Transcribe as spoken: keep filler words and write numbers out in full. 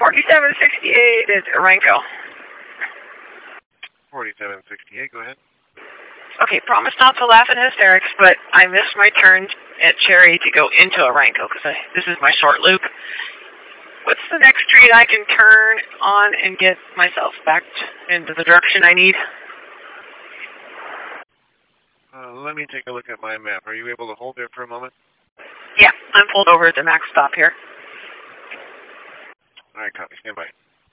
forty-seven sixty-eight is Renko. forty-seven sixty-eight, go ahead. Okay, promise not to laugh in hysterics, but I missed my turn at Cherry to go into a Renko because this is my short loop. What's the next street I can turn on and get myself back into the direction I need? Uh, let me take a look at my map. Are you able to hold there for a moment? Yeah, I'm pulled over at the max stop here. All right, copy. Stand by.